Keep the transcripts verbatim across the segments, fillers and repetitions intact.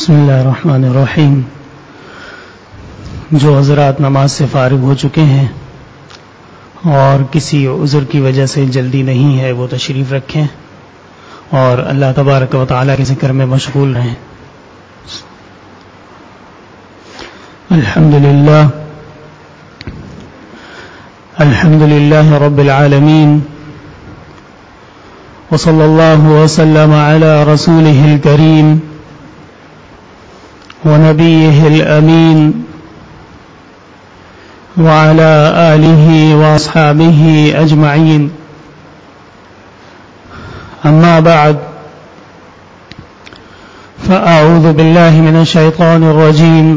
بسم اللہ الرحمن الرحیم. جو حضرات نماز سے فارغ ہو چکے ہیں اور کسی عذر کی وجہ سے جلدی نہیں ہے وہ تشریف رکھیں اور اللہ تبارک و تعالیٰ کے ذکر میں مشغول رہیں. الحمد للہ الحمد للہ رب العالمین وصلی اللہ وسلم علی رسولہ الکریم ونبيه الأمين وعلى آله وأصحابه أجمعين. أما بعد فأعوذ بالله من الشيطان الرجيم.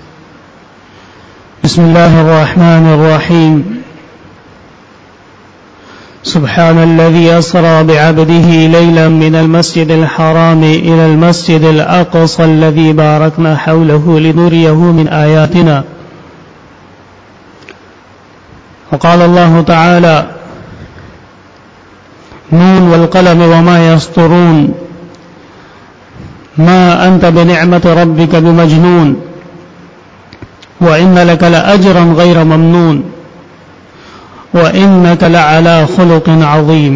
بسم الله الرحمن الرحيم. سبحان الذي أسرى بعبده ليلا من المسجد الحرام إلى المسجد الأقصى الذي باركنا حوله لنريه من آياتنا. وقال الله تعالى: نون والقلم وما يسطرون ما أنت بنعمة ربك بمجنون وإن لك لأجرا غير ممنون وَإِنَّكَ لَعَلَى خُلُقٍ عَظِيمٍ.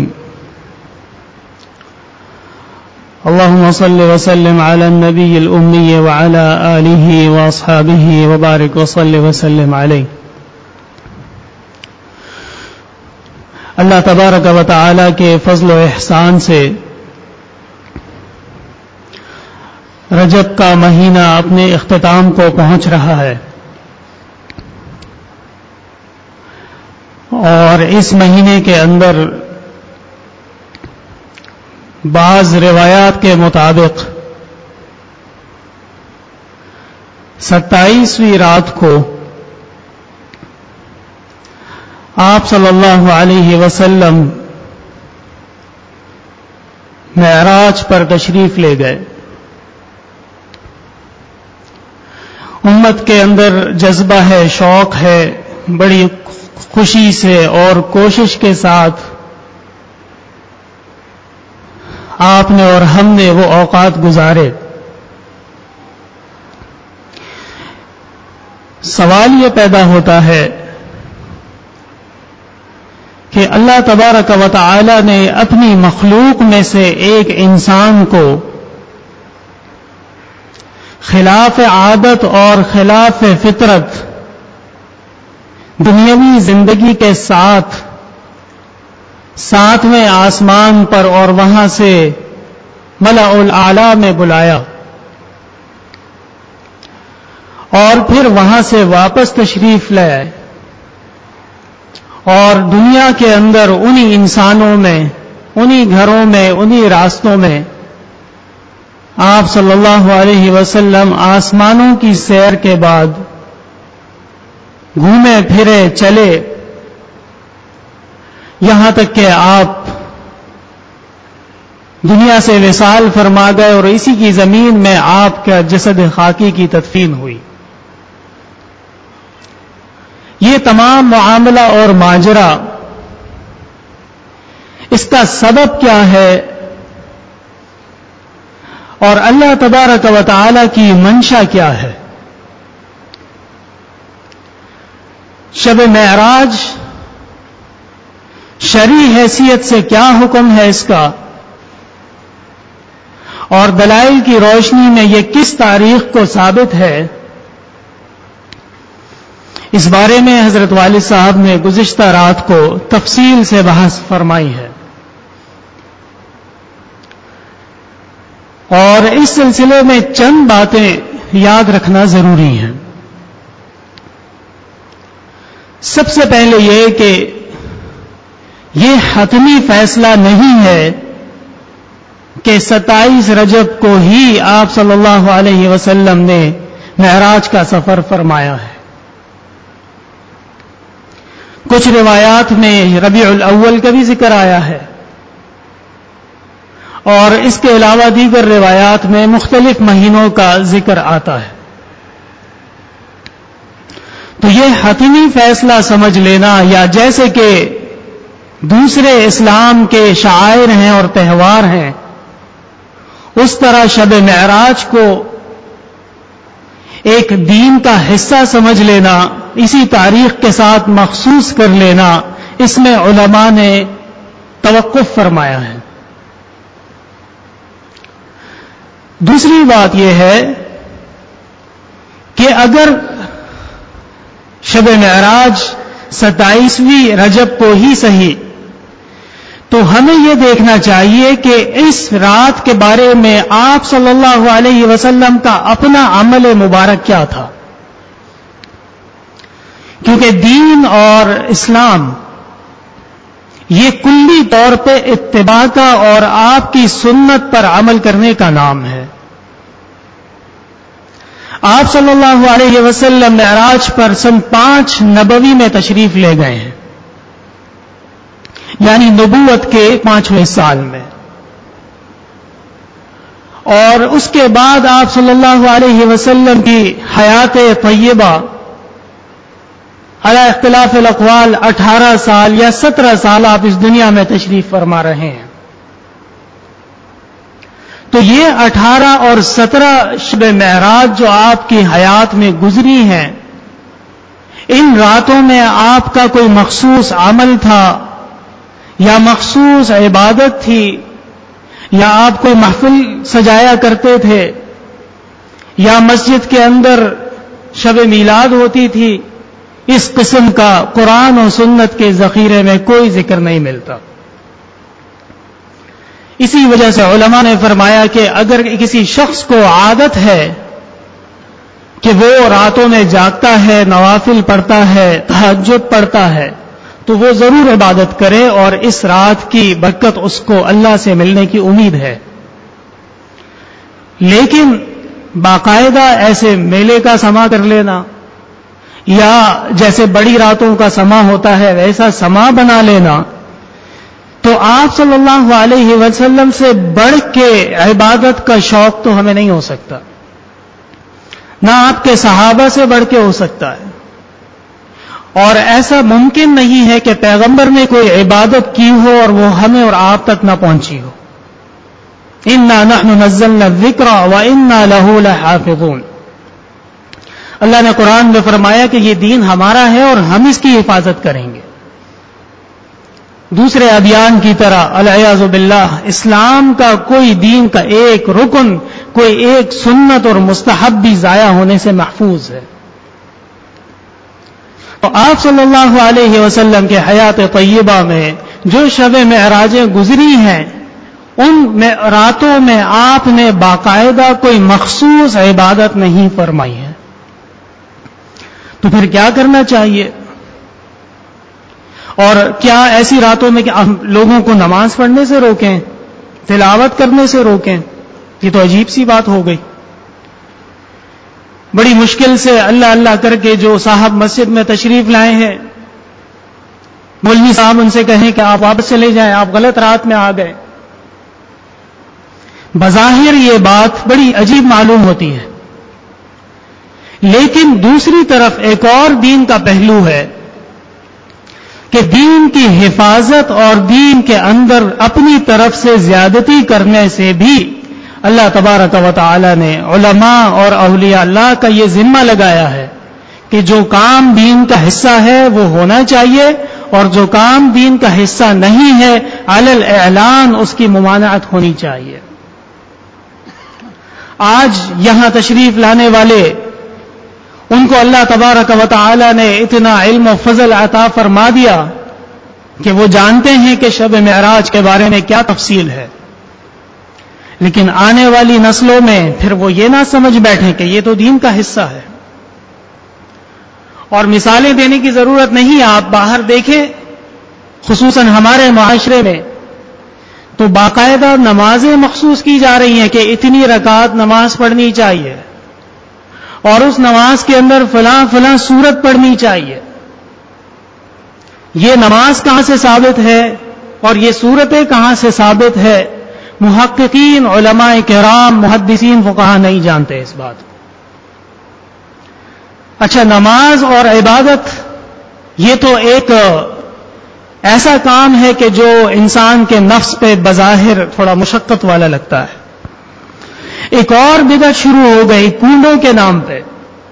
اللهم صل وسلم على النبي الأمي وعلى آله وأصحابه وبارك وصل وسلم عليه. اللہ تبارک و تعالی کے فضل و احسان سے رجب کا مہینہ اپنے اختتام کو پہنچ رہا ہے اور اس مہینے کے اندر بعض روایات کے مطابق ستائیسویں رات کو آپ صلی اللہ علیہ وسلم معراج پر تشریف لے گئے. امت کے اندر جذبہ ہے، شوق ہے، بڑی خوشی سے اور کوشش کے ساتھ آپ نے اور ہم نے وہ اوقات گزارے. سوال یہ پیدا ہوتا ہے کہ اللہ تبارک و تعالی نے اپنی مخلوق میں سے ایک انسان کو خلاف عادت اور خلاف فطرت دنیاوی زندگی کے ساتھ ساتویں آسمان پر اور وہاں سے ملأ الاعلی میں بلایا اور پھر وہاں سے واپس تشریف لے آئے اور دنیا کے اندر انہی انسانوں میں، انہی گھروں میں، انہی راستوں میں آپ صلی اللہ علیہ وسلم آسمانوں کی سیر کے بعد گھومے پھرے چلے یہاں تک کہ آپ دنیا سے وصال فرما گئے اور اسی کی زمین میں آپ کا جسد خاکی کی تدفین ہوئی. یہ تمام معاملہ اور ماجرا، اس کا سبب کیا ہے اور اللہ تبارک و تعالی کی منشا کیا ہے؟ شب معراج شرعی حیثیت سے کیا حکم ہے اس کا اور دلائل کی روشنی میں یہ کس تاریخ کو ثابت ہے، اس بارے میں حضرت والد صاحب نے گزشتہ رات کو تفصیل سے بحث فرمائی ہے اور اس سلسلے میں چند باتیں یاد رکھنا ضروری ہیں. سب سے پہلے یہ کہ یہ حتمی فیصلہ نہیں ہے کہ ستائیس رجب کو ہی آپ صلی اللہ علیہ وسلم نے معراج کا سفر فرمایا ہے. کچھ روایات میں ربیع الاول کا بھی ذکر آیا ہے اور اس کے علاوہ دیگر روایات میں مختلف مہینوں کا ذکر آتا ہے. تو یہ حتمی فیصلہ سمجھ لینا یا جیسے کہ دوسرے اسلام کے شعائر ہیں اور تہوار ہیں اس طرح شب معراج کو ایک دین کا حصہ سمجھ لینا، اسی تاریخ کے ساتھ مخصوص کر لینا، اس میں علماء نے توقف فرمایا ہے۔ دوسری بات یہ ہے کہ اگر شب معراج ستائیسویں رجب کو ہی صحیح، تو ہمیں یہ دیکھنا چاہیے کہ اس رات کے بارے میں آپ صلی اللہ علیہ وسلم کا اپنا عمل مبارک کیا تھا، کیونکہ دین اور اسلام یہ کلی طور پہ اتباع کا اور آپ کی سنت پر عمل کرنے کا نام ہے۔ آپ صلی اللہ علیہ وسلم معراج پر سن پانچ نبوی میں تشریف لے گئے ہیں، یعنی نبوت کے پانچویں سال میں، اور اس کے بعد آپ صلی اللہ علیہ وسلم کی حیات طیبہ علی اختلاف الاقوال اٹھارہ سال یا سترہ سال آپ اس دنیا میں تشریف فرما رہے ہیں۔ تو یہ اٹھارہ اور سترہ شب معراج جو آپ کی حیات میں گزری ہیں، ان راتوں میں آپ کا کوئی مخصوص عمل تھا یا مخصوص عبادت تھی، یا آپ کوئی محفل سجایا کرتے تھے، یا مسجد کے اندر شب میلاد ہوتی تھی، اس قسم کا قرآن و سنت کے ذخیرے میں کوئی ذکر نہیں ملتا۔ اسی وجہ سے علماء نے فرمایا کہ اگر کسی شخص کو عادت ہے کہ وہ راتوں میں جاگتا ہے، نوافل پڑھتا ہے، تہجد پڑھتا ہے، تو وہ ضرور عبادت کرے، اور اس رات کی برکت اس کو اللہ سے ملنے کی امید ہے۔ لیکن باقاعدہ ایسے میلے کا سما کر لینا، یا جیسے بڑی راتوں کا سما ہوتا ہے ویسا سما بنا لینا، تو آپ صلی اللہ علیہ وسلم سے بڑھ کے عبادت کا شوق تو ہمیں نہیں ہو سکتا، نہ آپ کے صحابہ سے بڑھ کے ہو سکتا ہے، اور ایسا ممکن نہیں ہے کہ پیغمبر نے کوئی عبادت کی ہو اور وہ ہمیں اور آپ تک نہ پہنچی ہو۔ اِنَّا نَحْنُ نَزَّلْنَا الذِّكْرَ وَإِنَّا لَهُ لَحَافِظُونَ۔ اللہ نے قرآن میں فرمایا کہ یہ دین ہمارا ہے اور ہم اس کی حفاظت کریں گے۔ دوسرے ادیان کی طرح العیاذ باللہ اسلام کا کوئی دین کا ایک رکن، کوئی ایک سنت اور مستحب بھی ضائع ہونے سے محفوظ ہے۔ تو آپ صلی اللہ علیہ وسلم کے حیات طیبہ میں جو شب معراجیں گزری ہیں، ان راتوں میں آپ نے باقاعدہ کوئی مخصوص عبادت نہیں فرمائی ہے۔ تو پھر کیا کرنا چاہیے؟ اور کیا ایسی راتوں میں کہ ہم لوگوں کو نماز پڑھنے سے روکیں، تلاوت کرنے سے روکیں؟ یہ تو عجیب سی بات ہو گئی۔ بڑی مشکل سے اللہ اللہ کر کے جو صاحب مسجد میں تشریف لائے ہیں، مولوی صاحب ان سے کہیں کہ آپ واپس چلے جائیں، آپ غلط رات میں آ گئے۔ بظاہر یہ بات بڑی عجیب معلوم ہوتی ہے، لیکن دوسری طرف ایک اور دین کا پہلو ہے کہ دین کی حفاظت اور دین کے اندر اپنی طرف سے زیادتی کرنے سے بھی اللہ تبارک و تعالی نے علماء اور اولیاء اللہ کا یہ ذمہ لگایا ہے کہ جو کام دین کا حصہ ہے وہ ہونا چاہیے، اور جو کام دین کا حصہ نہیں ہے علی الاعلان اس کی ممانعت ہونی چاہیے۔ آج یہاں تشریف لانے والے، ان کو اللہ تبارک و تعالی نے اتنا علم و فضل عطا فرما دیا کہ وہ جانتے ہیں کہ شب معراج کے بارے میں کیا تفصیل ہے، لیکن آنے والی نسلوں میں پھر وہ یہ نہ سمجھ بیٹھیں کہ یہ تو دین کا حصہ ہے۔ اور مثالیں دینے کی ضرورت نہیں، آپ باہر دیکھیں، خصوصاً ہمارے معاشرے میں تو باقاعدہ نمازیں مخصوص کی جا رہی ہیں کہ اتنی رکعت نماز پڑھنی چاہیے، اور اس نماز کے اندر فلاں فلاں سورت پڑھنی چاہیے۔ یہ نماز کہاں سے ثابت ہے اور یہ سورتیں کہاں سے ثابت ہے؟ محققین، علماء کرام، محدثین، فقہاء نہیں جانتے اس بات کو۔ اچھا، نماز اور عبادت یہ تو ایک ایسا کام ہے کہ جو انسان کے نفس پہ بظاہر تھوڑا مشقت والا لگتا ہے۔ ایک اور بدعت شروع ہو گئی کنڈوں کے نام پہ۔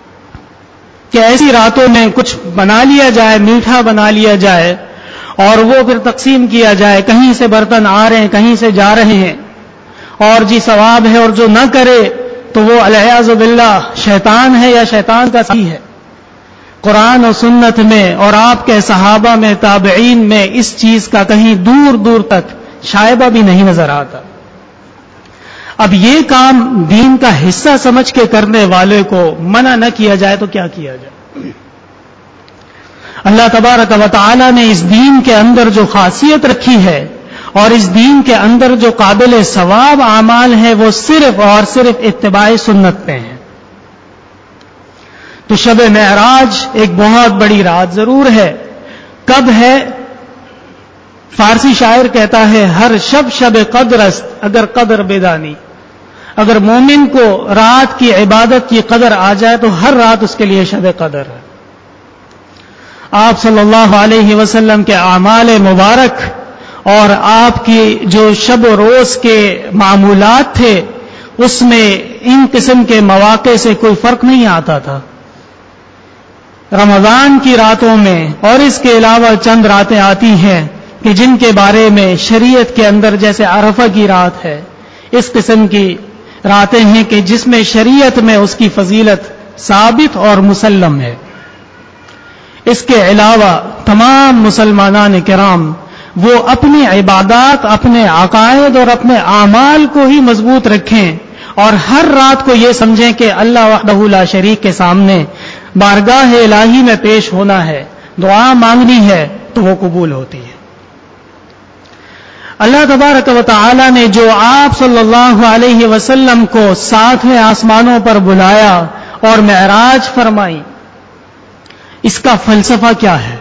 کہ ایسی راتوں میں کچھ بنا لیا جائے، میٹھا بنا لیا جائے اور وہ پھر تقسیم کیا جائے، کہیں سے برتن آ رہے ہیں کہیں سے جا رہے ہیں اور جی ثواب ہے، اور جو نہ کرے تو وہ العیاذ باللہ شیطان ہے یا شیطان کا ساتھی ہے. قرآن و سنت میں اور آپ کے صحابہ میں، تابعین میں اس چیز کا کہیں دور دور تک شائبہ بھی نہیں نظر آتا. اب یہ کام دین کا حصہ سمجھ کے کرنے والے کو منع نہ کیا جائے تو کیا کیا جائے؟ اللہ تبارک و تعالی نے اس دین کے اندر جو خاصیت رکھی ہے اور اس دین کے اندر جو قابل ثواب اعمال ہیں وہ صرف اور صرف اتباع سنت پہ ہیں. تو شب معراج ایک بہت بڑی رات ضرور ہے. کب ہے؟ فارسی شاعر کہتا ہے ہر شب شب قدر است اگر قدر بدانی. اگر مومن کو رات کی عبادت کی قدر آ جائے تو ہر رات اس کے لیے شب قدر ہے. آپ صلی اللہ علیہ وسلم کے اعمال مبارک اور آپ کی جو شب و روز کے معمولات تھے اس میں ان قسم کے مواقع سے کوئی فرق نہیں آتا تھا. رمضان کی راتوں میں اور اس کے علاوہ چند راتیں آتی ہیں کہ جن کے بارے میں شریعت کے اندر جیسے عرفہ کی رات ہے، اس قسم کی راتیں ہیں کہ جس میں شریعت میں اس کی فضیلت ثابت اور مسلم ہے. اس کے علاوہ تمام مسلمانان کرام وہ اپنی عبادات، اپنے عقائد اور اپنے اعمال کو ہی مضبوط رکھیں اور ہر رات کو یہ سمجھیں کہ اللہ وحدہ لا شریک کے سامنے بارگاہ الہی میں پیش ہونا ہے، دعا مانگنی ہے تو وہ قبول ہوتی ہے. اللہ تبارک و تعالی نے جو آپ صلی اللہ علیہ وسلم کو ساتویں آسمانوں پر بلایا اور معراج فرمائی، اس کا فلسفہ کیا ہے؟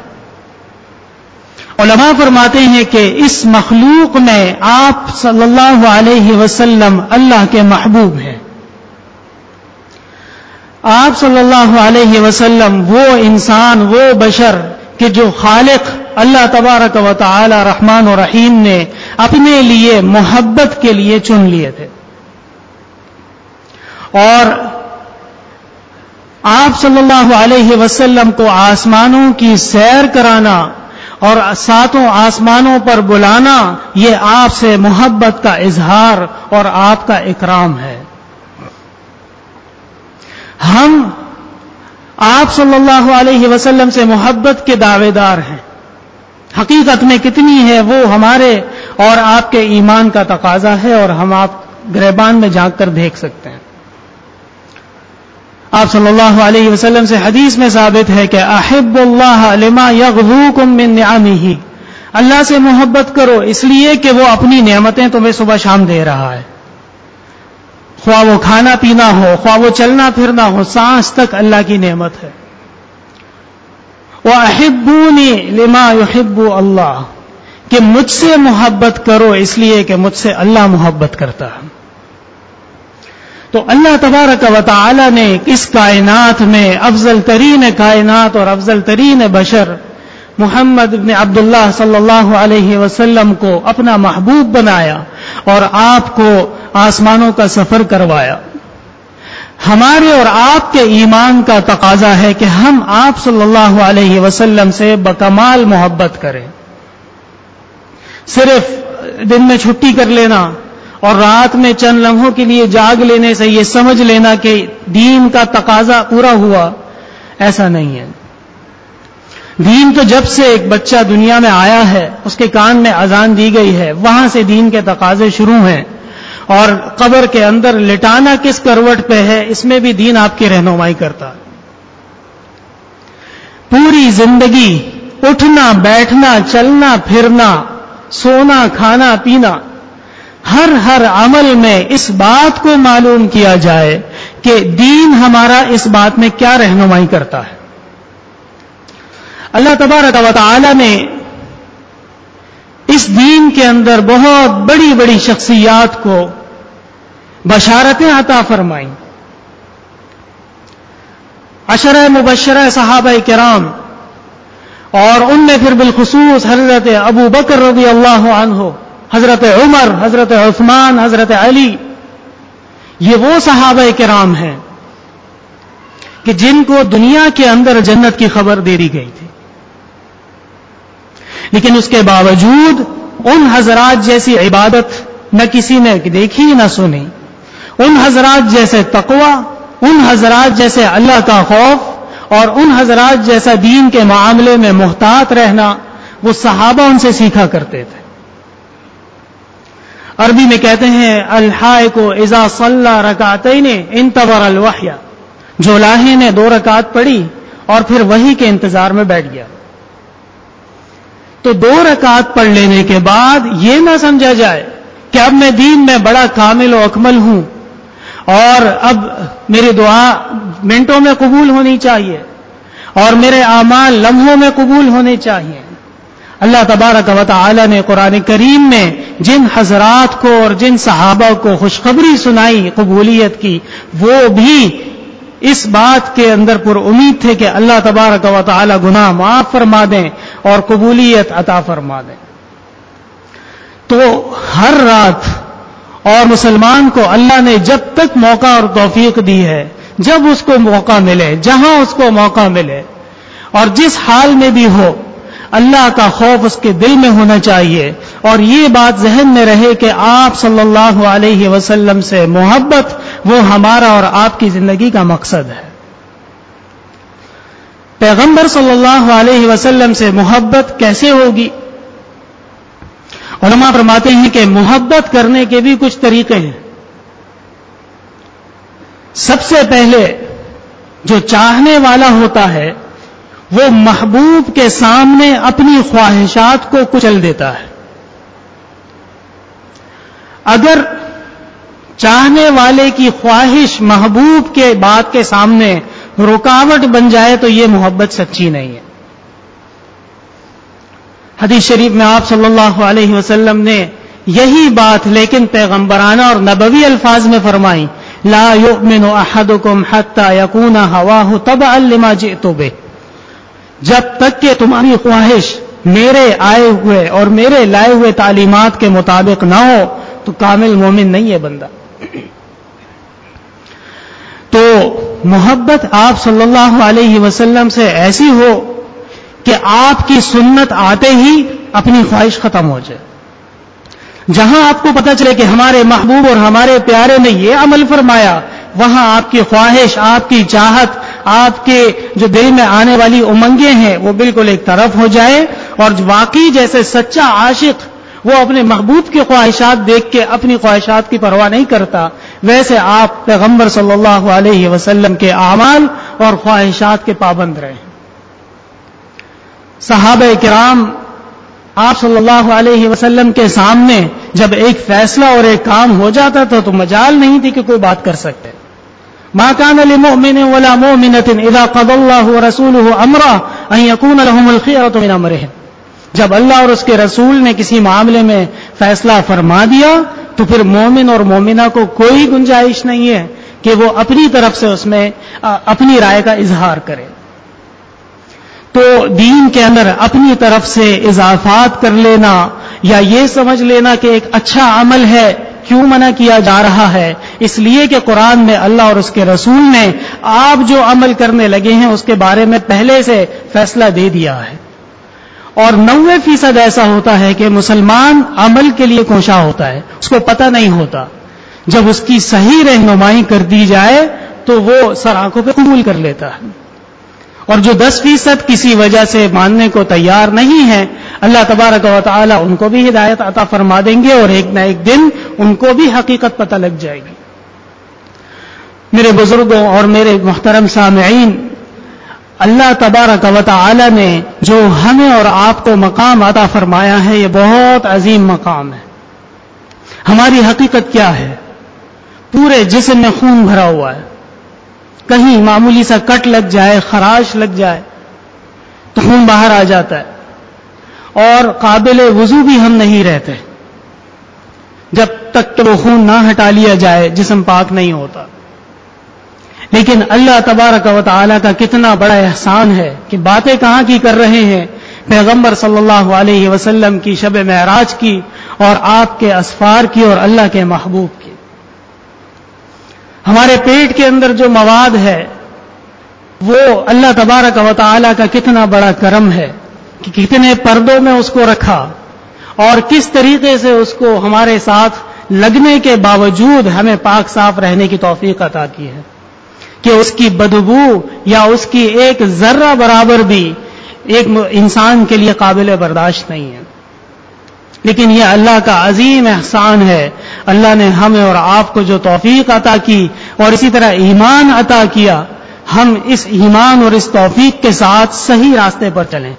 علماء فرماتے ہیں کہ اس مخلوق میں آپ صلی اللہ علیہ وسلم اللہ کے محبوب ہیں. آپ صلی اللہ علیہ وسلم وہ انسان، وہ بشر کہ جو خالق اللہ تبارک و تعالی رحمان و رحیم نے اپنے لیے محبت کے لیے چن لیے تھے. اور آپ صلی اللہ علیہ وسلم کو آسمانوں کی سیر کرانا اور ساتوں آسمانوں پر بلانا یہ آپ سے محبت کا اظہار اور آپ کا اکرام ہے. ہم آپ صلی اللہ علیہ وسلم سے محبت کے دعوے دار ہیں. حقیقت میں کتنی ہے وہ ہمارے اور آپ کے ایمان کا تقاضا ہے اور ہم آپ گریبان میں جھانک کر دیکھ سکتے ہیں. آپ صلی اللہ علیہ وسلم سے حدیث میں ثابت ہے کہ احب اللہ لما یغذوکم من نعمہ، اللہ سے محبت کرو اس لیے کہ وہ اپنی نعمتیں تمہیں صبح شام دے رہا ہے. خواہ وہ کھانا پینا ہو، خواہ وہ چلنا پھرنا ہو، سانس تک اللہ کی نعمت ہے. وَأَحِبُّونِي لِمَا يُحِبُّ اللَّهُ، کہ مجھ سے محبت کرو اس لیے کہ مجھ سے اللہ محبت کرتا ہے. تو اللہ تبارک و تعالی نے اس کائنات میں افضل ترین کائنات اور افضل ترین بشر محمد بن عبداللہ صلی اللہ علیہ وسلم کو اپنا محبوب بنایا اور آپ کو آسمانوں کا سفر کروایا. ہمارے اور آپ کے ایمان کا تقاضا ہے کہ ہم آپ صلی اللہ علیہ وسلم سے بکمال محبت کریں. صرف دن میں چھٹی کر لینا اور رات میں چند لمحوں کے لیے جاگ لینے سے یہ سمجھ لینا کہ دین کا تقاضا پورا ہوا، ایسا نہیں ہے. دین تو جب سے ایک بچہ دنیا میں آیا ہے اس کے کان میں اذان دی گئی ہے وہاں سے دین کے تقاضے شروع ہیں. اور قبر کے اندر لٹانا کس کروٹ پہ ہے اس میں بھی دین آپ کی رہنمائی کرتا ہے. پوری زندگی اٹھنا بیٹھنا چلنا پھرنا سونا کھانا پینا ہر ہر عمل میں اس بات کو معلوم کیا جائے کہ دین ہمارا اس بات میں کیا رہنمائی کرتا ہے. اللہ تبارک و تعالی نے اس دین کے اندر بہت بڑی بڑی شخصیات کو بشارتیں عطا فرمائیں. عشرہ مبشرہ صحابہ کرام اور ان میں پھر بالخصوص حضرت ابو بکر رضی اللہ عنہ، حضرت عمر، حضرت عثمان، حضرت علی، یہ وہ صحابہ کرام ہیں کہ جن کو دنیا کے اندر جنت کی خبر دے دی گئی تھی، لیکن اس کے باوجود ان حضرات جیسی عبادت نہ کسی نے دیکھی نہ سنی، ان حضرات جیسے تقوی، ان حضرات جیسے اللہ کا خوف اور ان حضرات جیسا دین کے معاملے میں محتاط رہنا وہ صحابہ ان سے سیکھا کرتے تھے۔ عربی میں کہتے ہیں الحائق اذا صلی رکعتین انتظر الوحی، جو لاہے نے دو رکعت پڑھی اور پھر وحی کے انتظار میں بیٹھ گیا۔ تو دو رکعت پڑھ لینے کے بعد یہ نہ سمجھا جائے کہ اب میں دین میں بڑا کامل و اکمل ہوں اور اب میری دعا منٹوں میں قبول ہونی چاہیے اور میرے اعمال لمحوں میں قبول ہونے چاہیے۔ اللہ تبارک و تعالی نے قرآن کریم میں جن حضرات کو اور جن صحابہ کو خوشخبری سنائی قبولیت کی، وہ بھی اس بات کے اندر پر امید تھے کہ اللہ تبارک و تعالی گناہ معاف فرما دیں اور قبولیت عطا فرما دیں۔ تو ہر رات اور مسلمان کو اللہ نے جب تک موقع اور توفیق دی ہے، جب اس کو موقع ملے، جہاں اس کو موقع ملے اور جس حال میں بھی ہو، اللہ کا خوف اس کے دل میں ہونا چاہیے اور یہ بات ذہن میں رہے کہ آپ صلی اللہ علیہ وسلم سے محبت وہ ہمارا اور آپ کی زندگی کا مقصد ہے۔ پیغمبر صلی اللہ علیہ وسلم سے محبت کیسے ہوگی؟ علماء فرماتے ہیں کہ محبت کرنے کے بھی کچھ طریقے ہیں۔ سب سے پہلے جو چاہنے والا ہوتا ہے وہ محبوب کے سامنے اپنی خواہشات کو کچل دیتا ہے۔ اگر چاہنے والے کی خواہش محبوب کے بات کے سامنے رکاوٹ بن جائے تو یہ محبت سچی نہیں ہے۔ حدیث شریف میں آپ صلی اللہ علیہ وسلم نے یہی بات لیکن پیغمبرانہ اور نبوی الفاظ میں فرمائی، لا یؤمن احدکم حتی یکون ہواہ تبعا لما جئت بہ، جب تک کہ تمہاری خواہش میرے آئے ہوئے اور میرے لائے ہوئے تعلیمات کے مطابق نہ ہو تو کامل مومن نہیں ہے بندہ۔ تو محبت آپ صلی اللہ علیہ وسلم سے ایسی ہو کہ آپ کی سنت آتے ہی اپنی خواہش ختم ہو جائے۔ جہاں آپ کو پتہ چلے کہ ہمارے محبوب اور ہمارے پیارے نے یہ عمل فرمایا، وہاں آپ کی خواہش، آپ کی چاہت، آپ کے جو دل میں آنے والی امنگیں ہیں وہ بالکل ایک طرف ہو جائے اور واقعی جیسے سچا عاشق وہ اپنے محبوب کی خواہشات دیکھ کے اپنی خواہشات کی پرواہ نہیں کرتا، ویسے آپ پیغمبر صلی اللہ علیہ وسلم کے اعمال اور خواہشات کے پابند رہے۔ صحابہ کرام آپ صلی اللہ علیہ وسلم کے سامنے جب ایک فیصلہ اور ایک کام ہو جاتا تھا تو مجال نہیں تھی کہ کوئی بات کر سکتے۔ ما كان لمؤمن ولا مؤمنة اذا قضى الله ورسوله امرا ان يكون لهم الخيرة من امرهم، جب اللہ اور اس کے رسول نے کسی معاملے میں فیصلہ فرما دیا تو پھر مومن اور مومنہ کو کوئی گنجائش نہیں ہے کہ وہ اپنی طرف سے اس میں اپنی رائے کا اظہار کرے۔ تو دین کے اندر اپنی طرف سے اضافات کر لینا یا یہ سمجھ لینا کہ ایک اچھا عمل ہے کیوں منع کیا جا رہا ہے، اس لیے کہ قرآن میں اللہ اور اس کے رسول نے آپ جو عمل کرنے لگے ہیں اس کے بارے میں پہلے سے فیصلہ دے دیا ہے۔ اور نوے فیصد ایسا ہوتا ہے کہ مسلمان عمل کے لیے کوشاں ہوتا ہے، اس کو پتہ نہیں ہوتا، جب اس کی صحیح رہنمائی کر دی جائے تو وہ سر آنکھوں پہ قبول کر لیتا ہے۔ اور جو دس فیصد کسی وجہ سے ماننے کو تیار نہیں ہے، اللہ تبارک و تعالی ان کو بھی ہدایت عطا فرما دیں گے اور ایک نہ ایک دن ان کو بھی حقیقت پتہ لگ جائے گی۔ میرے بزرگوں اور میرے محترم سامعین، اللہ تبارک و تعالی نے جو ہمیں اور آپ کو مقام عطا فرمایا ہے یہ بہت عظیم مقام ہے۔ ہماری حقیقت کیا ہے؟ پورے جسم میں خون بھرا ہوا ہے، کہیں معمولی سا کٹ لگ جائے، خراش لگ جائے تو خون باہر آ جاتا ہے اور قابل وضو بھی ہم نہیں رہتے جب تک کہ وہ خون نہ ہٹا لیا جائے، جسم پاک نہیں ہوتا۔ لیکن اللہ تبارک و تعالی کا کتنا بڑا احسان ہے کہ باتیں کہاں کی کر رہے ہیں، پیغمبر صلی اللہ علیہ وسلم کی شب معراج کی اور آپ کے اسفار کی اور اللہ کے محبوب کی۔ ہمارے پیٹ کے اندر جو مواد ہے وہ اللہ تبارک و تعالی کا کتنا بڑا کرم ہے کہ کتنے پردوں میں اس کو رکھا اور کس طریقے سے اس کو ہمارے ساتھ لگنے کے باوجود ہمیں پاک صاف رہنے کی توفیق عطا کی ہے کہ اس کی بدبو یا اس کی ایک ذرہ برابر بھی ایک انسان کے لیے قابل برداشت نہیں ہے. لیکن یہ اللہ کا عظیم احسان ہے. اللہ نے ہمیں اور آپ کو جو توفیق عطا کی اور اسی طرح ایمان عطا کیا، ہم اس ایمان اور اس توفیق کے ساتھ صحیح راستے پر چلیں.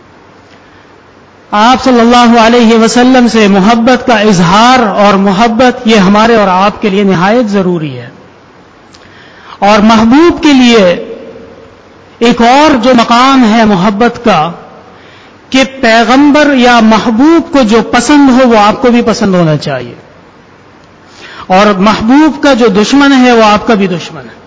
آپ صلی اللہ علیہ وسلم سے محبت کا اظہار اور محبت یہ ہمارے اور آپ کے لیے نہایت ضروری ہے. اور محبوب کے لیے ایک اور جو مقام ہے محبت کا کہ پیغمبر یا محبوب کو جو پسند ہو وہ آپ کو بھی پسند ہونا چاہیے، اور محبوب کا جو دشمن ہے وہ آپ کا بھی دشمن ہے.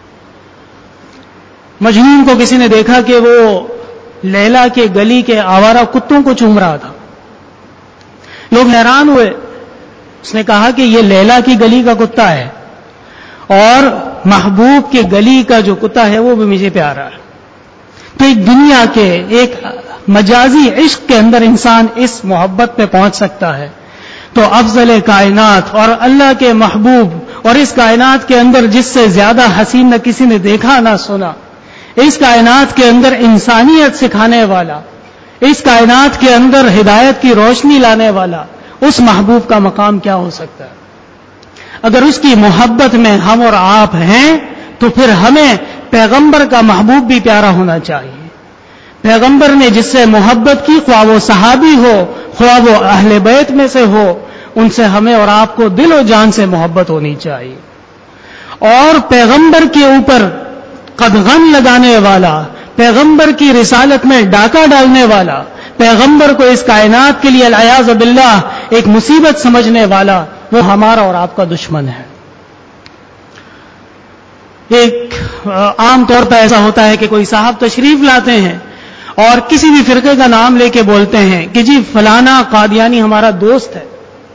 مجنون کو کسی نے دیکھا کہ وہ لیلا کے گلی کے آوارہ کتوں کو چوم رہا تھا. لوگ حیران ہوئے. اس نے کہا کہ یہ لیلا کی گلی کا کتا ہے اور محبوب کے گلی کا جو کتا ہے وہ بھی مجھے پیارا ہے. تو ایک دنیا کے ایک مجازی عشق کے اندر انسان اس محبت پہ پہنچ سکتا ہے. تو افضل کائنات اور اللہ کے محبوب اور اس کائنات کے اندر جس سے زیادہ حسین نہ کسی نے دیکھا نہ سنا، اس کائنات کے اندر انسانیت سکھانے والا، اس کائنات کے اندر ہدایت کی روشنی لانے والا، اس محبوب کا مقام کیا ہو سکتا ہے؟ اگر اس کی محبت میں ہم اور آپ ہیں تو پھر ہمیں پیغمبر کا محبوب بھی پیارا ہونا چاہیے. پیغمبر نے جس سے محبت کی، خواہ وہ صحابی ہو خواہ وہ اہل بیت میں سے ہو، ان سے ہمیں اور آپ کو دل و جان سے محبت ہونی چاہیے. اور پیغمبر کے اوپر قدغن لگانے والا، پیغمبر کی رسالت میں ڈاکہ ڈالنے والا، پیغمبر کو اس کائنات کے لیے العیاذ باللہ ایک مصیبت سمجھنے والا، وہ ہمارا اور آپ کا دشمن ہے. ایک عام طور پر ایسا ہوتا ہے کہ کوئی صاحب تشریف لاتے ہیں اور کسی بھی فرقے کا نام لے کے بولتے ہیں کہ جی فلانا قادیانی ہمارا دوست ہے.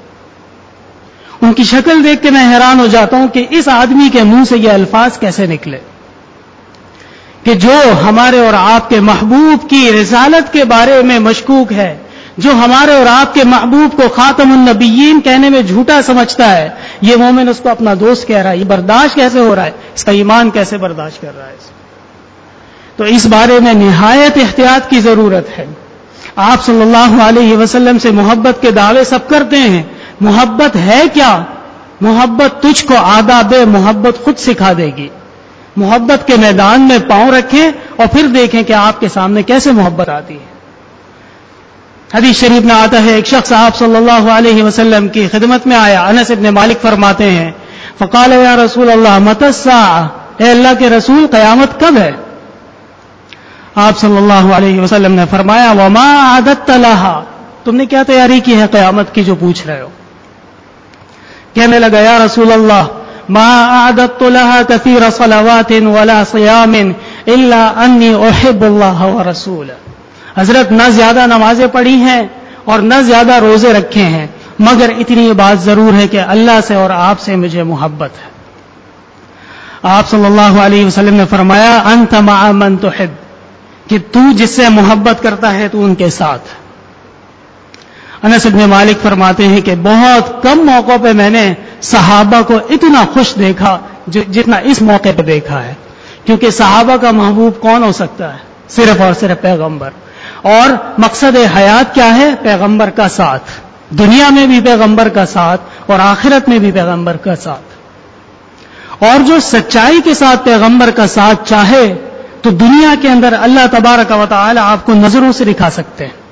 ان کی شکل دیکھ کے میں حیران ہو جاتا ہوں کہ اس آدمی کے منہ سے یہ الفاظ کیسے نکلے کہ جو ہمارے اور آپ کے محبوب کی رسالت کے بارے میں مشکوک ہے، جو ہمارے اور آپ کے محبوب کو خاتم النبیین کہنے میں جھوٹا سمجھتا ہے، یہ مومن اس کو اپنا دوست کہہ رہا ہے. یہ برداشت کیسے ہو رہا ہے؟ اس کا ایمان کیسے برداشت کر رہا ہے؟ تو اس بارے میں نہایت احتیاط کی ضرورت ہے. آپ صلی اللہ علیہ وسلم سے محبت کے دعوے سب کرتے ہیں. محبت ہے کیا؟ محبت تجھ کو آداب محبت خود سکھا دے گی. محبت کے میدان میں پاؤں رکھیں اور پھر دیکھیں کہ آپ کے سامنے کیسے محبت آتی ہے. حدیث شریف میں آتا ہے ایک شخص آپ صلی اللہ علیہ وسلم کی خدمت میں آیا. انس ابن مالک فرماتے ہیں فقال یا رسول اللہ متی الساعہ، اے اللہ کے رسول قیامت کب ہے؟ آپ صلی اللہ علیہ وسلم نے فرمایا وما اعددت لها، تم نے کیا تیاری کی ہے قیامت کی جو پوچھ رہے ہو؟ کہنے لگا یا رسول اللہ ما اعددت لها كثير صلوات ولا صيام الا انی احب اللہ ورسولہ. حضرت نہ زیادہ نمازیں پڑھی ہیں اور نہ زیادہ روزے رکھے ہیں، مگر اتنی بات ضرور ہے کہ اللہ سے اور آپ سے مجھے محبت ہے. آپ صلی اللہ علیہ وسلم نے فرمایا انت مع من تحب، کہ تو جس سے محبت کرتا ہے تو ان کے ساتھ. انس بن مالک فرماتے ہیں کہ بہت کم موقعوں پہ میں نے صحابہ کو اتنا خوش دیکھا جتنا اس موقع پہ دیکھا ہے، کیونکہ صحابہ کا محبوب کون ہو سکتا ہے؟ صرف اور صرف پیغمبر. اور مقصد حیات کیا ہے؟ پیغمبر کا ساتھ، دنیا میں بھی پیغمبر کا ساتھ اور آخرت میں بھی پیغمبر کا ساتھ. اور جو سچائی کے ساتھ پیغمبر کا ساتھ چاہے تو دنیا کے اندر اللہ تبارک و تعالی آپ کو نظروں سے دکھا سکتے ہیں.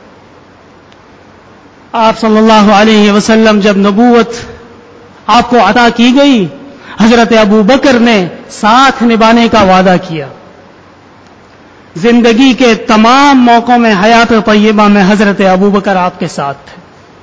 آپ صلی اللہ علیہ وسلم جب نبوت آپ کو عطا کی گئی، حضرت ابو بکر نے ساتھ نبھانے کا وعدہ کیا. زندگی کے تمام موقعوں میں حیات طیبہ میں حضرت ابو بکر آپ کے ساتھ تھے.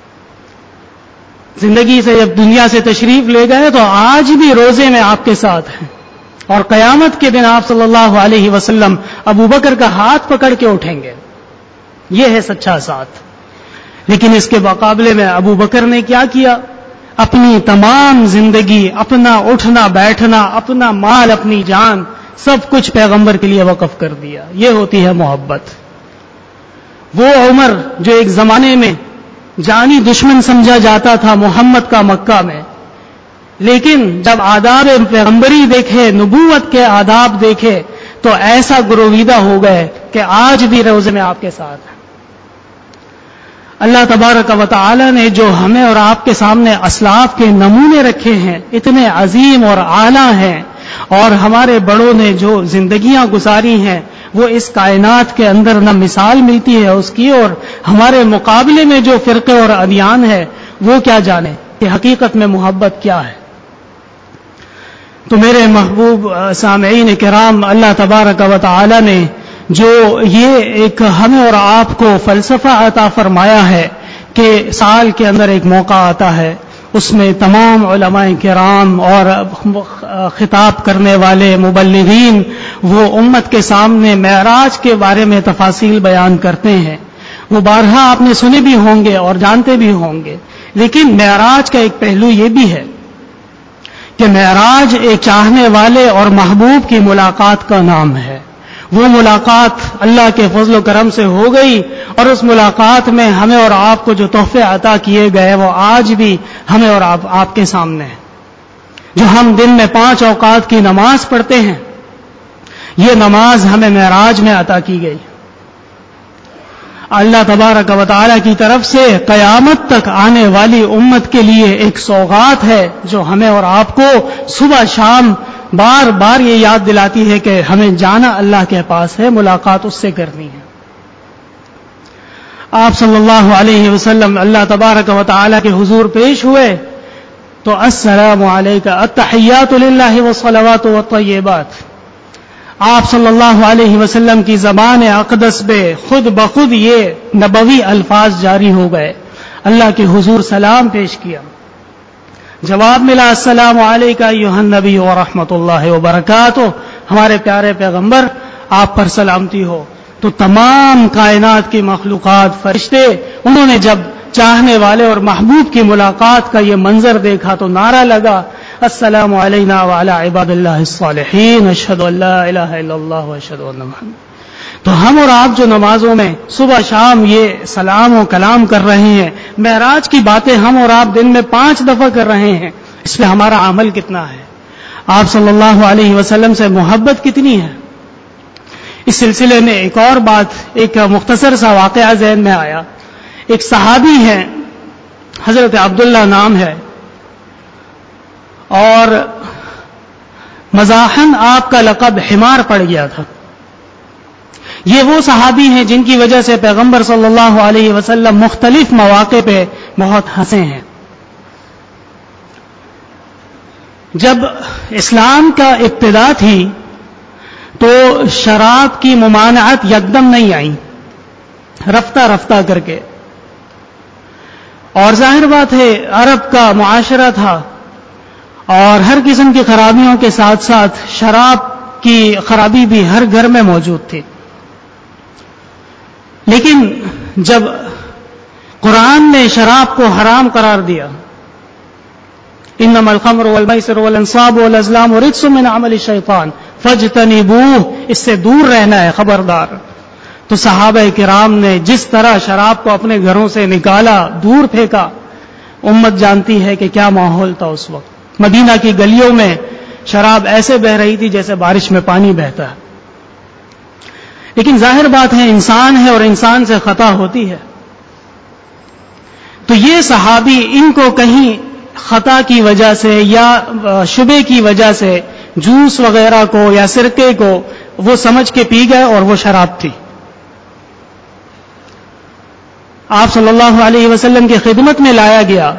زندگی سے جب دنیا سے تشریف لے گئے تو آج بھی روزے میں آپ کے ساتھ ہیں، اور قیامت کے دن آپ صلی اللہ علیہ وسلم ابو بکر کا ہاتھ پکڑ کے اٹھیں گے. یہ ہے سچا ساتھ. لیکن اس کے مقابلے میں ابو بکر نے کیا کیا؟ اپنی تمام زندگی، اپنا اٹھنا بیٹھنا، اپنا مال، اپنی جان سب کچھ پیغمبر کے لیے وقف کر دیا. یہ ہوتی ہے محبت. وہ عمر جو ایک زمانے میں جانی دشمن سمجھا جاتا تھا محمد کا مکہ میں، لیکن جب آداب پیغمبری دیکھے، نبوت کے آداب دیکھے، تو ایسا گرویدہ ہو گئے کہ آج بھی روزے میں آپ کے ساتھ ہیں. اللہ تبارک و تعالی نے جو ہمیں اور آپ کے سامنے اسلاف کے نمونے رکھے ہیں، اتنے عظیم اور اعلیٰ ہیں، اور ہمارے بڑوں نے جو زندگیاں گزاری ہیں وہ اس کائنات کے اندر نہ مثال ملتی ہے اس کی، اور ہمارے مقابلے میں جو فرقے اور ادیان ہے وہ کیا جانے کہ حقیقت میں محبت کیا ہے. تو میرے محبوب سامعین کرام، اللہ تبارک و تعالی نے جو یہ ایک ہمیں اور آپ کو فلسفہ عطا فرمایا ہے کہ سال کے اندر ایک موقع آتا ہے، اس میں تمام علماء کرام اور خطاب کرنے والے مبلغین وہ امت کے سامنے معراج کے بارے میں تفاصیل بیان کرتے ہیں. وہ بارہا آپ نے سنے بھی ہوں گے اور جانتے بھی ہوں گے، لیکن معراج کا ایک پہلو یہ بھی ہے کہ معراج ایک چاہنے والے اور محبوب کی ملاقات کا نام ہے. وہ ملاقات اللہ کے فضل و کرم سے ہو گئی، اور اس ملاقات میں ہمیں اور آپ کو جو تحفے عطا کیے گئے وہ آج بھی ہمیں اور آپ آپ کے سامنے ہیں. جو ہم دن میں پانچ اوقات کی نماز پڑھتے ہیں، یہ نماز ہمیں معراج میں عطا کی گئی. اللہ تبارک و تعالی کی طرف سے قیامت تک آنے والی امت کے لیے ایک سوغات ہے جو ہمیں اور آپ کو صبح شام بار بار یہ یاد دلاتی ہے کہ ہمیں جانا اللہ کے پاس ہے، ملاقات اس سے کرنی ہے. آپ صلی اللہ علیہ وسلم اللہ تبارک و تعالی کے حضور پیش ہوئے تو السلام علیکہ التحیات للہ والصلوات والطیبات، آپ صلی اللہ علیہ وسلم کی زبان اقدس پہ خود بخود یہ نبوی الفاظ جاری ہو گئے. اللہ کے حضور سلام پیش کیا، جواب ملا السلام علیکہ ایھا النبی ورحمۃ اللہ وبرکاتہ، ہمارے پیارے پیغمبر آپ پر سلامتی ہو. تو تمام کائنات کی مخلوقات، فرشتے، انہوں نے جب چاہنے والے اور محبوب کی ملاقات کا یہ منظر دیکھا تو نعرہ لگا السلام علینا وعلی عباد اللہ الصالحین اشہد ان لا الہ الا اللہ واشہد ان محمد. تو ہم اور آپ جو نمازوں میں صبح شام یہ سلام و کلام کر رہے ہیں، معراج کی باتیں ہم اور آپ دن میں پانچ دفعہ کر رہے ہیں، اس پہ ہمارا عمل کتنا ہے؟ آپ صلی اللہ علیہ وسلم سے محبت کتنی ہے؟ اس سلسلے میں ایک اور بات، ایک مختصر سا واقعہ ذہن میں آیا. ایک صحابی ہیں، حضرت عبداللہ نام ہے، اور مزاحن آپ کا لقب حمار پڑ گیا تھا. یہ وہ صحابی ہیں جن کی وجہ سے پیغمبر صلی اللہ علیہ وسلم مختلف مواقع پہ بہت ہنسے ہیں. جب اسلام کا ابتدا تھی تو شراب کی ممانعت یکدم نہیں آئی، رفتہ رفتہ کر کے. اور ظاہر بات ہے عرب کا معاشرہ تھا، اور ہر قسم کی خرابیوں کے ساتھ ساتھ شراب کی خرابی بھی ہر گھر میں موجود تھی. لیکن جب قرآن نے شراب کو حرام قرار دیا، انما الخمر والمیسر والانصاب والازلام رجس من عمل الشیطان فاجتنبوہ، اس سے دور رہنا ہے، خبردار. تو صحابہ کرام نے جس طرح شراب کو اپنے گھروں سے نکالا، دور پھینکا، امت جانتی ہے کہ کیا ماحول تھا اس وقت. مدینہ کی گلیوں میں شراب ایسے بہ رہی تھی جیسے بارش میں پانی بہتا ہے. لیکن ظاہر بات ہے انسان ہے اور انسان سے خطا ہوتی ہے. تو یہ صحابی ان کو کہیں خطا کی وجہ سے یا شبے کی وجہ سے جوس وغیرہ کو یا سرکے کو وہ سمجھ کے پی گئے اور وہ شراب تھی. آپ صلی اللہ علیہ وسلم کی خدمت میں لایا گیا.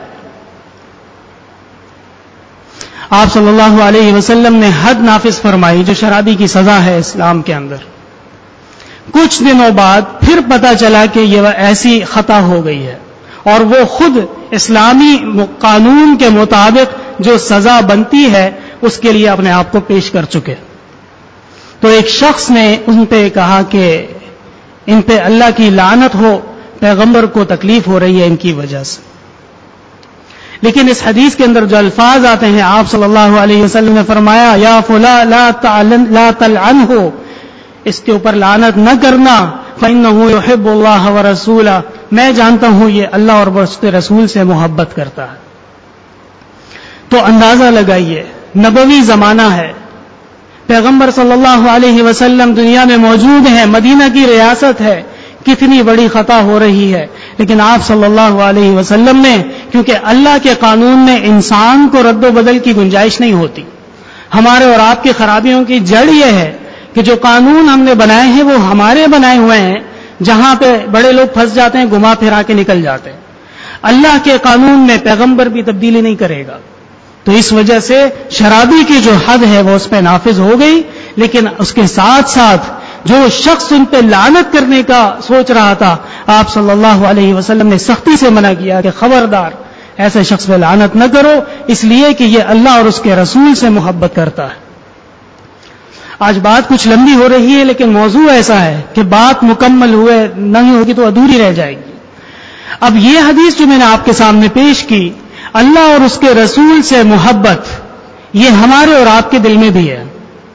آپ صلی اللہ علیہ وسلم نے حد نافذ فرمائی جو شرابی کی سزا ہے اسلام کے اندر. کچھ دنوں بعد پھر پتہ چلا کہ یہ ایسی خطا ہو گئی ہے، اور وہ خود اسلامی قانون کے مطابق جو سزا بنتی ہے اس کے لیے اپنے آپ کو پیش کر چکے. تو ایک شخص نے ان پہ کہا کہ ان پہ اللہ کی لعنت ہو، پیغمبر کو تکلیف ہو رہی ہے ان کی وجہ سے. لیکن اس حدیث کے اندر جو الفاظ آتے ہیں، آپ صلی اللہ علیہ وسلم نے فرمایا یا فلاں لا تعلن لا تلعنہ، اس کے اوپر لعنت نہ کرنا، فإنہ یحب اللہ ورسولہ، میں جانتا ہوں یہ اللہ اور اس کے رسول سے محبت کرتا ہے۔ تو اندازہ لگائیے، نبوی زمانہ ہے، پیغمبر صلی اللہ علیہ وسلم دنیا میں موجود ہیں، مدینہ کی ریاست ہے، کتنی بڑی خطا ہو رہی ہے، لیکن آپ صلی اللہ علیہ وسلم نے، کیونکہ اللہ کے قانون میں انسان کو رد و بدل کی گنجائش نہیں ہوتی، ہمارے اور آپ کی خرابیوں کی جڑ یہ ہے کہ جو قانون ہم نے بنائے ہیں وہ ہمارے بنائے ہوئے ہیں، جہاں پہ بڑے لوگ پھنس جاتے ہیں، گھما پھرا کے نکل جاتے ہیں۔ اللہ کے قانون میں پیغمبر بھی تبدیلی نہیں کرے گا، تو اس وجہ سے شرابی کی جو حد ہے وہ اس پہ نافذ ہو گئی، لیکن اس کے ساتھ ساتھ جو شخص ان پہ لعنت کرنے کا سوچ رہا تھا، آپ صلی اللہ علیہ وسلم نے سختی سے منع کیا کہ خبردار ایسے شخص پہ لعنت نہ کرو، اس لیے کہ یہ اللہ اور اس کے رسول سے محبت کرتا ہے۔ آج بات کچھ لمبی ہو رہی ہے، لیکن موضوع ایسا ہے کہ بات مکمل ہوئے نہیں ہوگی تو ادھوری رہ جائے گی۔ اب یہ حدیث جو میں نے آپ کے سامنے پیش کی، اللہ اور اس کے رسول سے محبت، یہ ہمارے اور آپ کے دل میں بھی ہے،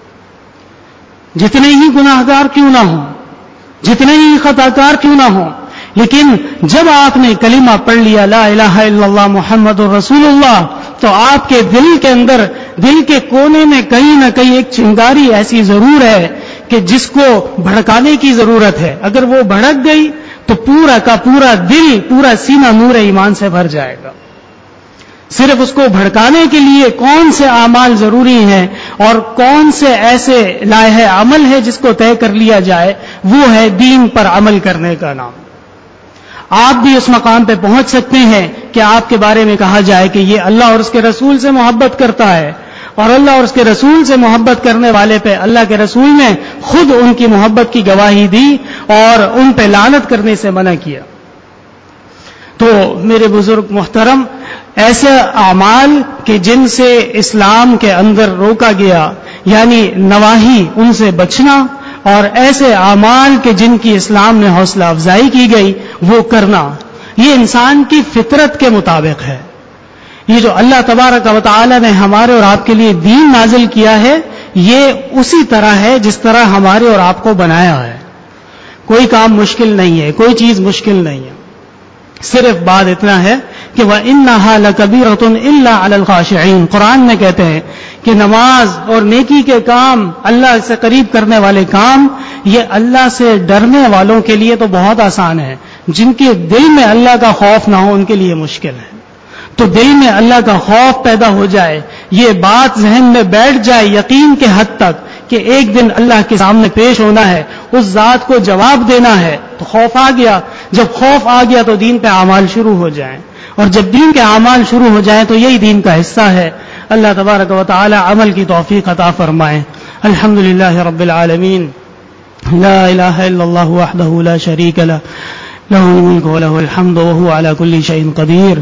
جتنے ہی گناہ گار کیوں نہ ہوں، جتنے ہی خطا کار کیوں نہ ہوں، لیکن جب آپ نے کلمہ پڑھ لیا لا الہ الا اللہ محمد الرسول اللہ، تو آپ کے دل کے اندر، دل کے کونے میں کہیں نہ کہیں ایک چنگاری ایسی ضرور ہے کہ جس کو بھڑکانے کی ضرورت ہے۔ اگر وہ بھڑک گئی تو پورا کا پورا دل، پورا سینہ نور ایمان سے بھر جائے گا۔ صرف اس کو بھڑکانے کے لیے کون سے اعمال ضروری ہیں اور کون سے ایسے لائحہ عمل ہے جس کو طے کر لیا جائے، وہ ہے دین پر عمل کرنے کا نام۔ آپ بھی اس مقام پہ پہنچ سکتے ہیں کہ آپ کے بارے میں کہا جائے کہ یہ اللہ اور اس کے رسول سے محبت کرتا ہے، اور اللہ اور اس کے رسول سے محبت کرنے والے پہ اللہ کے رسول نے خود ان کی محبت کی گواہی دی اور ان پہ لعنت کرنے سے منع کیا۔ تو میرے بزرگ محترم، ایسے اعمال کہ جن سے اسلام کے اندر روکا گیا، یعنی نواہی، ان سے بچنا، اور ایسے اعمال کہ جن کی اسلام میں حوصلہ افزائی کی گئی وہ کرنا، یہ انسان کی فطرت کے مطابق ہے۔ یہ جو اللہ تبارک و تعالی نے ہمارے اور آپ کے لیے دین نازل کیا ہے، یہ اسی طرح ہے جس طرح ہمارے اور آپ کو بنایا ہے۔ کوئی کام مشکل نہیں ہے، کوئی چیز مشکل نہیں ہے، صرف بات اتنا ہے کہ وَإِنَّهَا لَكَبِيرَةٌ إِلَّا عَلَى الْخَاشِعِينَ، قرآن میں کہتے ہیں کہ نماز اور نیکی کے کام، اللہ سے قریب کرنے والے کام، یہ اللہ سے ڈرنے والوں کے لیے تو بہت آسان ہے، جن کے دل میں اللہ کا خوف نہ ہو ان کے لیے مشکل ہے۔ تو دل میں اللہ کا خوف پیدا ہو جائے، یہ بات ذہن میں بیٹھ جائے یقین کے حد تک کہ ایک دن اللہ کے سامنے پیش ہونا ہے، اس ذات کو جواب دینا ہے، تو خوف آ گیا۔ جب خوف آ گیا تو دین پہ اعمال شروع ہو جائیں، اور جب دین کے اعمال شروع ہو جائیں تو یہی دین کا حصہ ہے۔ اللہ تبارک و تعالی عمل کی توفیق عطا فرمائے۔ الحمدللہ رب العالمین، لا الہ الا اللہ وحدہ لا شریک لہ، لہ الملک ولہ الحمد وہو علی کل شیء قدیر۔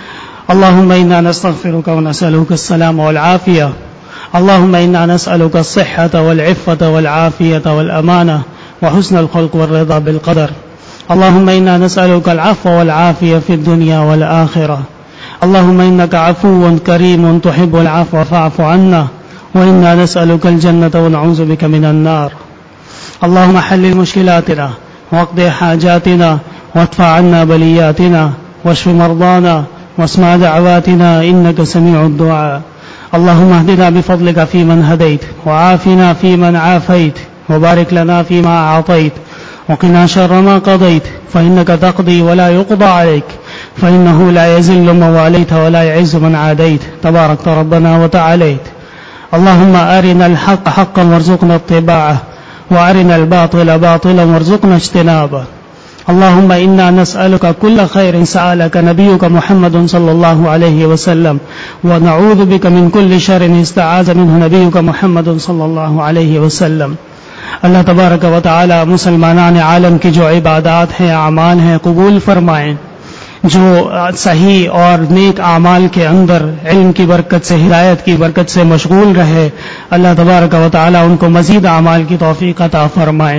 اللهم إنا نستغفرك ونسألك السلام والعافية، اللهم إنا نسألك الصحة والعفة والعافية والأمانة وحسن الخلق والرضا بالقدر، اللهم إنا نسألك العفو والعافية في الدنيا والآخرة، اللهم إنك عفو كريم تحب العفو فاعف عنا، وإنا نسألك الجنة ونعوذ بك من النار، اللهم حلل مشكلاتنا واقض حاجاتنا وادفع عنا بلياتنا واشف مرضانا واسمع دعواتنا إنك سميع الدعاء، اللهم اهدنا بفضلك فيمن هديت، وعافنا فيمن عافيت، وبارك لنا فيما أعطيت، وقنا شر ما قضيت، فإنك تقضي ولا يقضى عليك، فإنه لا يذل من واليت ولا يعز من عاديت، تبارك ربنا وتعاليت، اللهم أرنا الحق حقا وارزقنا اتباعه، وأرنا الباطل باطلا وارزقنا اجتنابه، اللهم إنا نسألك كل خير سألك نبيك محمد صلى الله عليه وسلم، ونعوذ بك من كل شر استعاذ منه نبيك محمد صلى الله عليه وسلم۔ اللہ تبارک و تعالی مسلمانان عالم کی جو عبادات ہیں، اعمال ہیں، قبول فرمائیں۔ جو صحیح اور نیک اعمال کے اندر علم کی برکت سے، ہدایت کی برکت سے مشغول رہے، اللہ تبارک و تعالی ان کو مزید اعمال کی توفیق عطا فرمائیں۔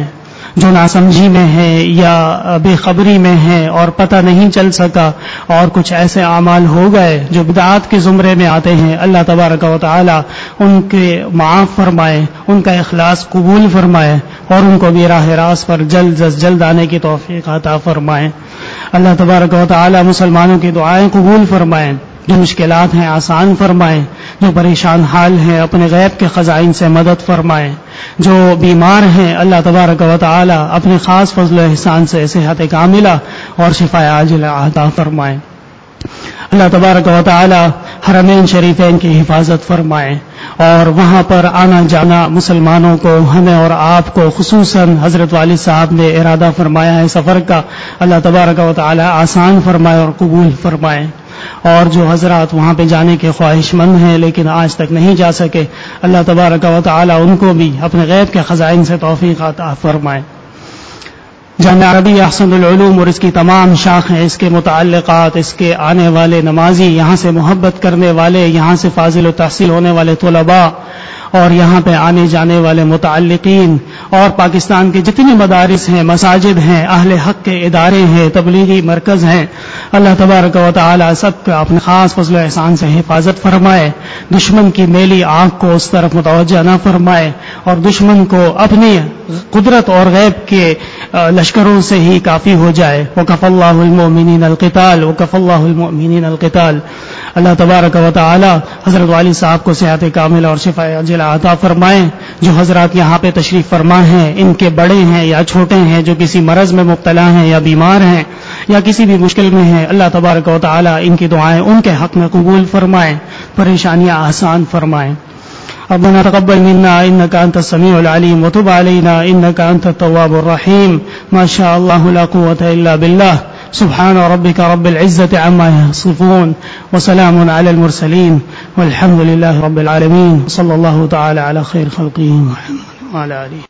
جو ناسمجھی میں ہے یا بے خبری میں ہے اور پتہ نہیں چل سکا اور کچھ ایسے اعمال ہو گئے جو بدعات کے زمرے میں آتے ہیں، اللہ تبارک و تعالی ان کے معاف فرمائے، ان کا اخلاص قبول فرمائے اور ان کو بھی راہ راست پر جلد از جلد آنے کی توفیق عطا فرمائے۔ اللہ تبارک و تعالی مسلمانوں کی دعائیں قبول فرمائے، جو مشکلات ہیں آسان فرمائیں، جو پریشان حال ہیں اپنے غیب کے خزائن سے مدد فرمائیں، جو بیمار ہیں اللہ تبارک و تعالی اپنے خاص فضل و احسان سے صحت کاملہ اور شفاء عاجلہ عطا فرمائیں۔ اللہ تبارک و تعالی حرمین شریفین کی حفاظت فرمائیں اور وہاں پر آنا جانا مسلمانوں کو، ہمیں اور آپ کو خصوصاً حضرت والد صاحب نے ارادہ فرمایا ہے سفر کا، اللہ تبارک و تعالی آسان فرمائے اور قبول فرمائے، اور جو حضرات وہاں پہ جانے کے خواہش مند ہیں لیکن آج تک نہیں جا سکے، اللہ تبارک و تعالی ان کو بھی اپنے غیب کے خزائن سے توفیق عطا فرمائے۔ جامعہ عربیہ احسن العلوم اور اس کی تمام شاخیں، اس کے متعلقات، اس کے آنے والے نمازی، یہاں سے محبت کرنے والے، یہاں سے فاضل و تحصیل ہونے والے طلباء اور یہاں پہ آنے جانے والے متعلقین اور پاکستان کے جتنے مدارس ہیں، مساجد ہیں، اہل حق کے ادارے ہیں، تبلیغی مرکز ہیں، اللہ تبارک و تعالی سب کا اپنے خاص فضل و احسان سے حفاظت فرمائے، دشمن کی میلی آنکھ کو اس طرف متوجہ نہ فرمائے اور دشمن کو اپنی قدرت اور غیب کے لشکروں سے ہی کافی ہو جائے۔ وَكَفَى اللَّهُ الْمُؤْمِنِينَ الْقِتَالَ وَكَفَى اللَّهُ الْمُؤْمِنِينَ الْقِتَالَ۔ اللہ تبارک و تعالی حضرت والد صاحب کو صحت کاملہ اور شفاء عاجلہ عطا فرمائیں۔ جو حضرات یہاں پہ تشریف فرما ہیں، ان کے بڑے ہیں یا چھوٹے ہیں، جو کسی مرض میں مبتلا ہیں یا بیمار ہیں یا کسی بھی مشکل میں ہیں، اللہ تبارک و تعالی ان کی دعائیں ان کے حق میں قبول فرمائیں، پریشانیاں آسان فرمائیں۔ ربنا تقبل منا انك انت السميع العليم وتب علينا انك انت التواب الرحيم ما شاء الله لا قوة الا بالله سبحان ربك رب العزة عما يصفون وسلام على المرسلين والحمد لله رب العالمين صلى الله تعالى على خير خلقه محمد وعلى آله